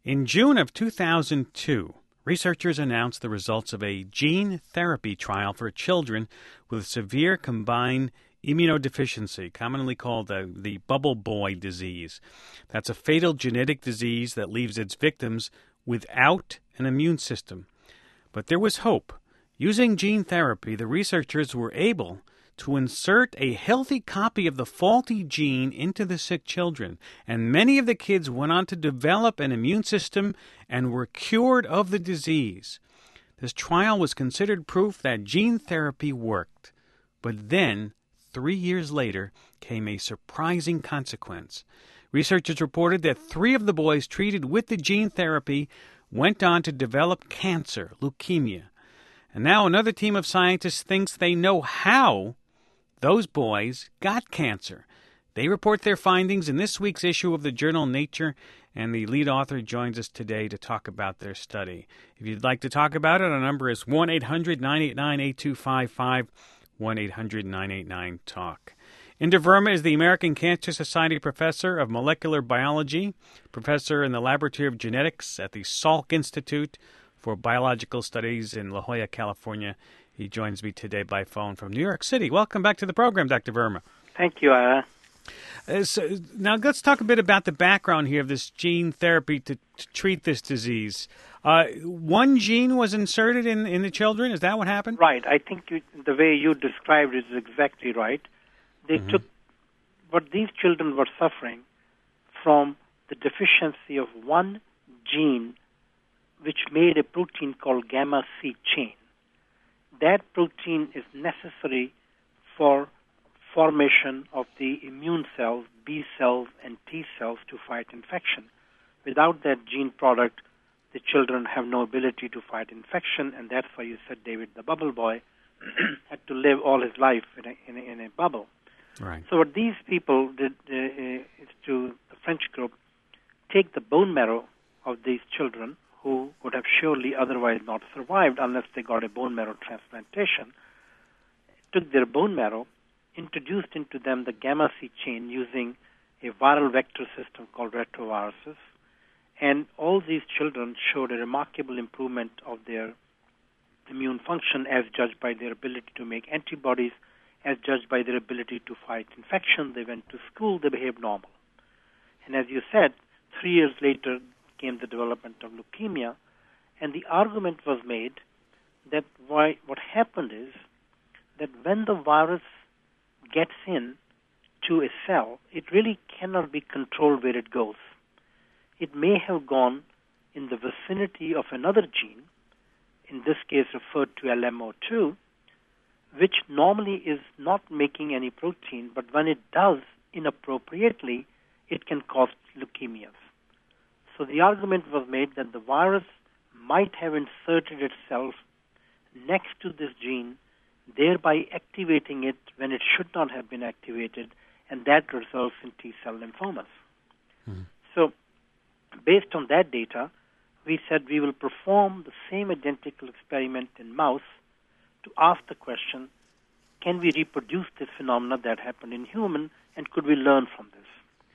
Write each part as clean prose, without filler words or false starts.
In June of 2002, researchers announced the results of a gene therapy trial for children with severe combined immunodeficiency, commonly called the bubble boy disease. That's a fatal genetic disease that leaves its victims without an immune system. But there was hope. Using gene therapy, the researchers were able to insert a healthy copy of the faulty gene into the sick children, and many of the kids went on to develop an immune system and were cured of the disease. This trial was considered proof that gene therapy worked. But then, 3 years later, came a surprising consequence. Researchers reported that 3 of the boys treated with the gene therapy went on to develop cancer, leukemia. And now another team of scientists thinks they know how those boys got cancer. They report their findings in this week's issue of the journal Nature, and the lead author joins us today to talk about their study. If you'd like to talk about it, our number is 1-800-989-8255, 1-800-989-TALK. Indra Verma is the American Cancer Society Professor of Molecular Biology, Professor in the Laboratory of Genetics at the Salk Institute for Biological Studies in La Jolla, California. He joins me today by phone from New York City. Welcome back to the program, Dr. Verma. Thank you, Ira. So now let's talk a bit about the background here of this gene therapy to treat this disease. One gene was inserted in the children. Is that what happened? Right. I think the way you described it is exactly right. They took what these children were suffering from the deficiency of one gene which made a protein called gamma-C chain. That protein is necessary for formation of the immune cells, B cells, and T cells to fight infection. Without that gene product, the children have no ability to fight infection, and that's why you said David the Bubble Boy had to live all his life in a bubble. Right. So what these people did is to the French group take the bone marrow of these children who would have surely otherwise not survived unless they got a bone marrow transplantation, took their bone marrow, introduced into them the gamma-C chain using a viral vector system called retroviruses, and all these children showed a remarkable improvement of their immune function as judged by their ability to make antibodies, as judged by their ability to fight infection. They went to school, they behaved normal. And as you said, 3 years later came the development of leukemia, and the argument was made that what happened is that when the virus gets in to a cell, it really cannot be controlled where it goes. It may have gone in the vicinity of another gene, in this case referred to LMO2, which normally is not making any protein, but when it does inappropriately, it can cause leukemias. So the argument was made that the virus might have inserted itself next to this gene, thereby activating it when it should not have been activated, and that results in T-cell lymphomas. So based on that data, we said we will perform the same identical experiment in mouse to ask the question, can we reproduce this phenomena that happened in human, and could we learn from this?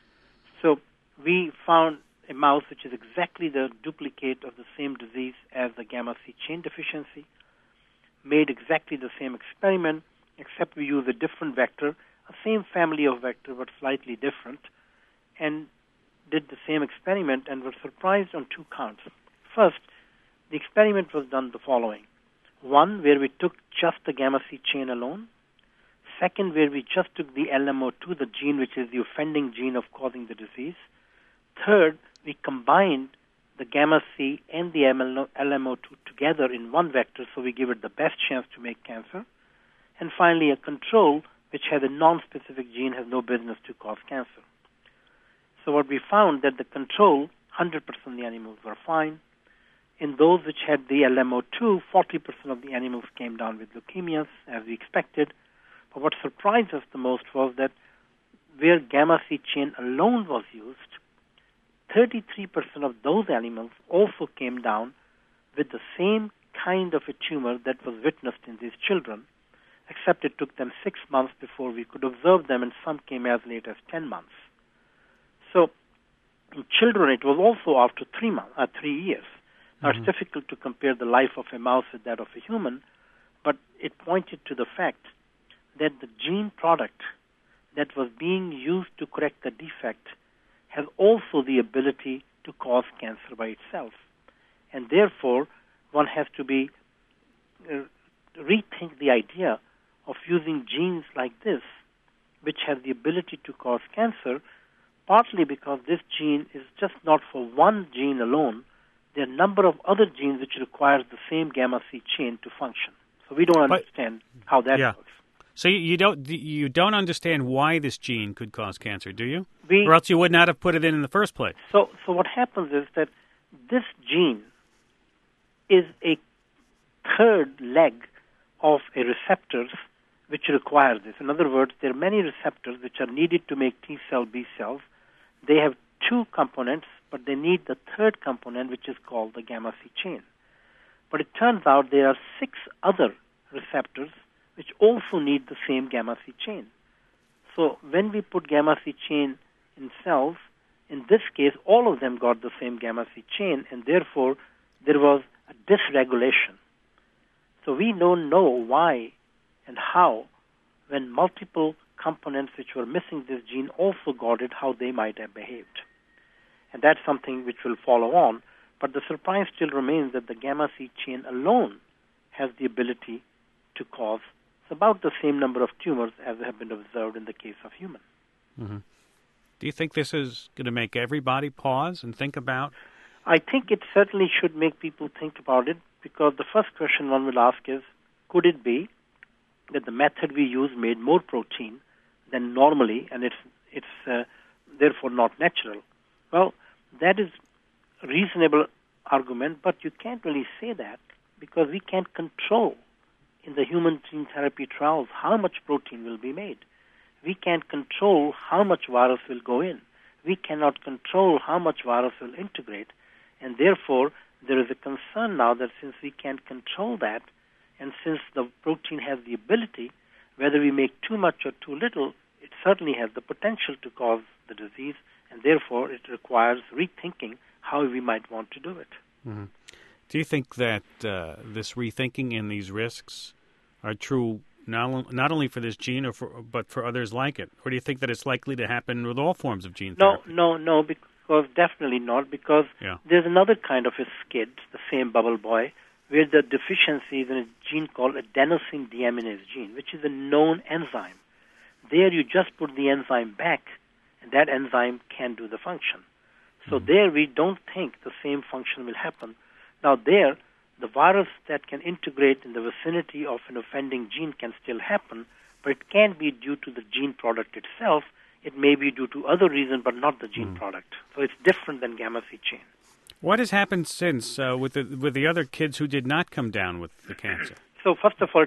So we found a mouse which is exactly the duplicate of the same disease as the gamma-C chain deficiency, made exactly the same experiment, except we use a different vector, a same family of vector but slightly different, and did the same experiment and were surprised on 2 counts. First, the experiment was done the following. One, where we took just the gamma-C chain alone. Second, where we just took the LMO2, the gene which is the offending gene of causing the disease. Third, we combined the gamma-C and the LMO2 together in one vector, so we give it the best chance to make cancer. And finally, a control which has a non-specific gene has no business to cause cancer. So what we found that the control, 100% of the animals were fine. In those which had the LMO2, 40% of the animals came down with leukemias, as we expected. But what surprised us the most was that where gamma-C chain alone was used, 33% of those animals also came down with the same kind of a tumor that was witnessed in these children, except it took them 6 months before we could observe them, and some came as late as 10 months. So In children, it was also after 3 years. Now, it's difficult to compare the life of a mouse with that of a human, but it pointed to the fact that the gene product that was being used to correct the defect has also the ability to cause cancer by itself. And therefore, one has to rethink the idea of using genes like this, which have the ability to cause cancer, partly because this gene is just not for one gene alone. There are a number of other genes which requires the same gamma-C chain to function. So we don't understand how that works. So you don't understand why this gene could cause cancer, do you? Or else you would not have put it in the first place. So what happens is that this gene is a third leg of a receptors which require this. In other words, there are many receptors which are needed to make T cell, B cells. They have two components, but they need the third component, which is called the gamma-C chain. But it turns out there are 6 other receptors which also need the same gamma-C chain. So when we put gamma-C chain in cells, in this case, all of them got the same gamma-C chain, and therefore there was a dysregulation. So we don't know why and how, when multiple components which were missing this gene also got it, how they might have behaved. And that's something which will follow on. But the surprise still remains that the gamma-C chain alone has the ability to cause about the same number of tumors as have been observed in the case of humans. Mm-hmm. Do you think this is going to make everybody pause and think about? I think it certainly should make people think about it, because the first question one will ask is, could it be that the method we use made more protein than normally, and it's therefore not natural? Well, that is a reasonable argument, but you can't really say that because we can't control in the human gene therapy trials how much protein will be made. We can't control how much virus will go in. We cannot control how much virus will integrate. And therefore, there is a concern now that since we can't control that, and since the protein has the ability, whether we make too much or too little, it certainly has the potential to cause the disease, and therefore it requires rethinking how we might want to do it. Mm-hmm. Do you think that this rethinking and these risks are true not only for this gene but for others like it? Or do you think that it's likely to happen with all forms of gene therapy? No, because definitely not, because there's another kind of a skid, the same bubble boy, where the deficiency is in a gene called adenosine deaminase gene, which is a known enzyme. There you just put the enzyme back, and that enzyme can do the function. So there we don't think the same function will happen. Now there, the virus that can integrate in the vicinity of an offending gene can still happen, but it can't be due to the gene product itself. It may be due to other reasons, but not the gene product. So it's different than gamma-C chain. What has happened since with the other kids who did not come down with the cancer? So first of all,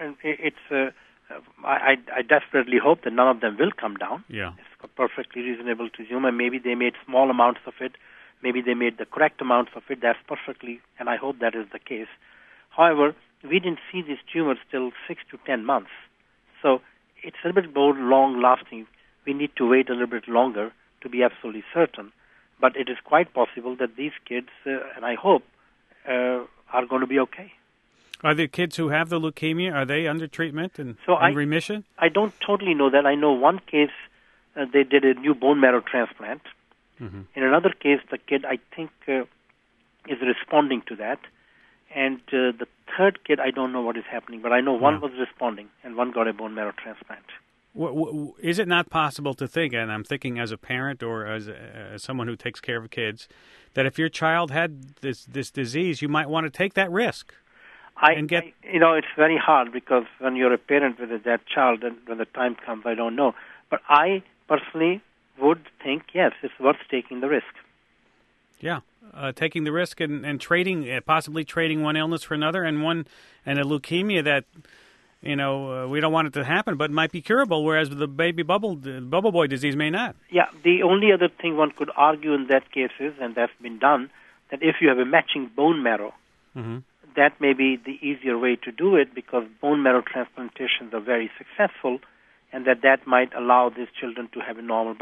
I desperately hope that none of them will come down. Yeah. It's perfectly reasonable to assume, and maybe they made small amounts of it. Maybe they made the correct amounts of it. That's perfectly, and I hope that is the case. However, we didn't see these tumors till 6 to 10 months. So it's a little bit more long-lasting. We need to wait a little bit longer to be absolutely certain. But it is quite possible that these kids, and I hope, are going to be okay. Are the kids who have the leukemia, are they under treatment and in remission? I don't totally know that. I know one case, they did a new bone marrow transplant. Mm-hmm. In another case, the kid, I think, is responding to that. And the third kid, I don't know what is happening, but I know one was responding and one got a bone marrow transplant. Is it not possible to think, and I'm thinking as a parent or as someone who takes care of kids, that if your child had this disease, you might want to take that risk? It's very hard because when you're a parent with that child, and when the time comes, I don't know. But I personally would think, yes, it's worth taking the risk. Yeah, taking the risk and trading, possibly trading one illness for another, and a leukemia that, we don't want it to happen, but might be curable, whereas the bubble boy disease may not. Yeah, the only other thing one could argue in that case is, and that's been done, that if you have a matching bone marrow, that may be the easier way to do it because bone marrow transplantations are very successful, and that might allow these children to have a normal. But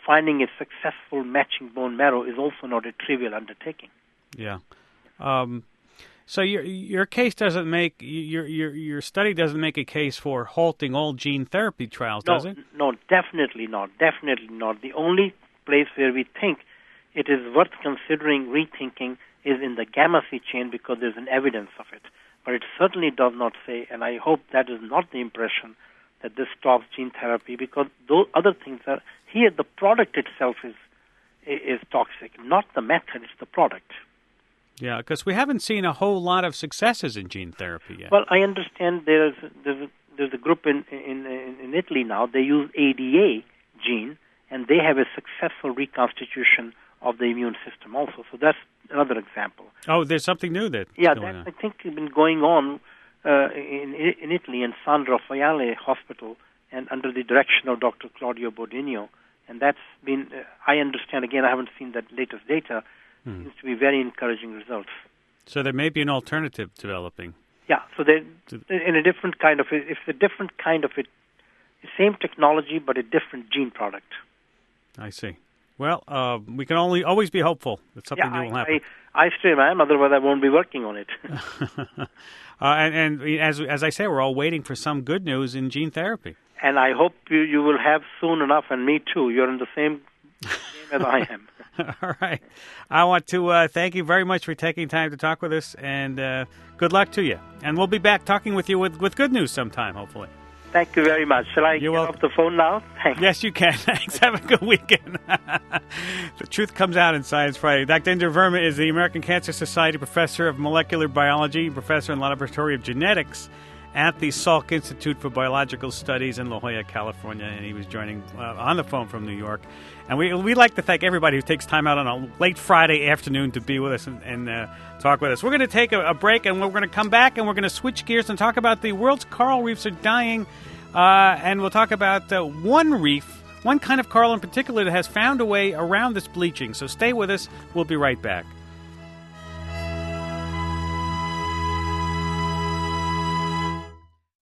finding a successful matching bone marrow is also not a trivial undertaking. Yeah. So your case doesn't make your study doesn't make a case for halting all gene therapy trials, does it? No, definitely not. Definitely not. The only place where we think it is worth considering rethinking is in the gamma-C chain because there's an evidence of it. But it certainly does not say, and I hope that is not the impression, that this stops gene therapy, because those other things are here. The product itself is toxic, not the method; it's the product. Yeah, because we haven't seen a whole lot of successes in gene therapy yet. Well, I understand there's a group in Italy now. They use ADA gene, and they have a successful reconstitution of the immune system also. So that's another example. Oh, there's something new that. Yeah, that I think has been going on in Italy in San Raffaele Hospital, and under the direction of Dr. Claudio Bodino, and that's been. I understand. Again, I haven't seen that latest data. Seems to be very encouraging results. So there may be an alternative developing. Yeah. So they're in a different kind of. It's a different kind of it. The same technology, but a different gene product. I see. Well, we can always be hopeful that something new will happen. I still am, otherwise I won't be working on it. and as I say, we're all waiting for some good news in gene therapy. And I hope you will have soon enough, and me too. You're in the same game as I am. All right. I want to thank you very much for taking time to talk with us, and good luck to you. And we'll be back talking with you with good news sometime, hopefully. Thank you very much. Shall I get off the phone now? Thanks. Yes, you can. Thanks. Have a good weekend. The truth comes out in Science Friday. Dr. Indra Verma is the American Cancer Society Professor of Molecular Biology, Professor in the Laboratory of Genetics at the Salk Institute for Biological Studies in La Jolla, California, and he was joining on the phone from New York. And we'd like to thank everybody who takes time out on a late Friday afternoon to be with us and talk with us. We're going to take a break, and we're going to come back, and we're going to switch gears and talk about the world's coral reefs are dying, and we'll talk about one reef, one kind of coral in particular that has found a way around this bleaching. So stay with us. We'll be right back.